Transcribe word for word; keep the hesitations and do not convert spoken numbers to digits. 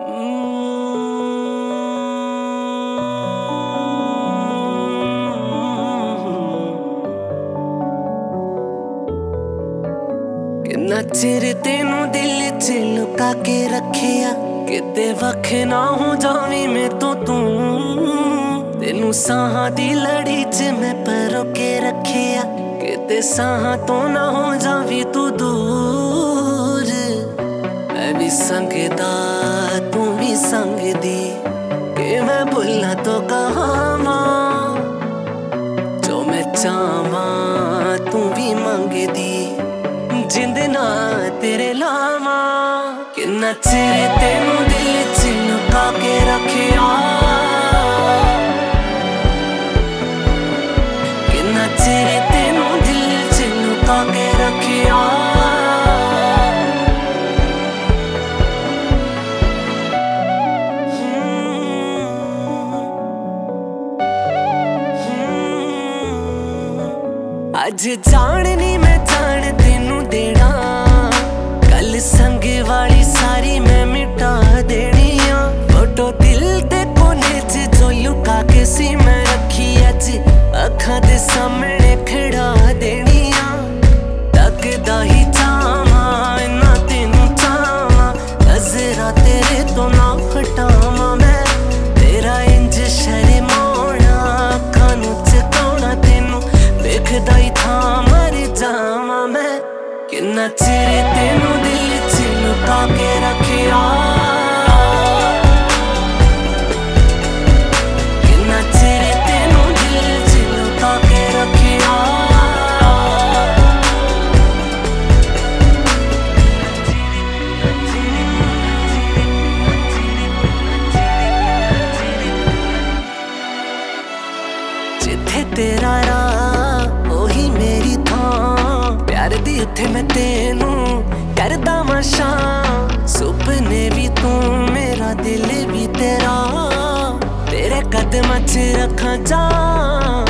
किन्ना चिर तेनू दिल च लुका के रखिया, किते वख ना हो जावी मैं तो तू। तेनू साहां दी लड़ी च मैं परो के रखिया, किते साहां तो ना हो जावी तू दूर। मैं भी संगदा तू भी संगदी, कि मैं भुला तो कहां जो मैं चाहवा तू भी मंगदी। जिंद ना तेरे लावा, किन्ना चिर तेनू दिल च लुका के रखिया, किन्ना चिर तेनू दिल च लुका के रखिया। अज जाननी मैं जान तेनू देना, कल संग वाली सारी मैं मिटा देनिया। फोटो दिल दे कोने च जो लुका के सी मैं रखी, अज अखां दे सामने खड़ा देनिया। तकदा ही चाहवा इन्ना तेनू चाहवा, नजरां तेरे तो ना हटावा मैं। तेरा इंज शर्माउणा अखां नू चकाउणा, तेनू देखदा ही था मर जावा मैं। किन्ना चिर तेनू दिल च लुका के रखिया, किन्ना चिर तेनू दिल च लुका के रखिया। जिथे तेरा राह ओही मेरी थां, प्यार दी उत्थे मैं तेनू करदा मशा। सुपने भी तू मेरा दिल भी तेरा, तेरे कदमां च रखां जा।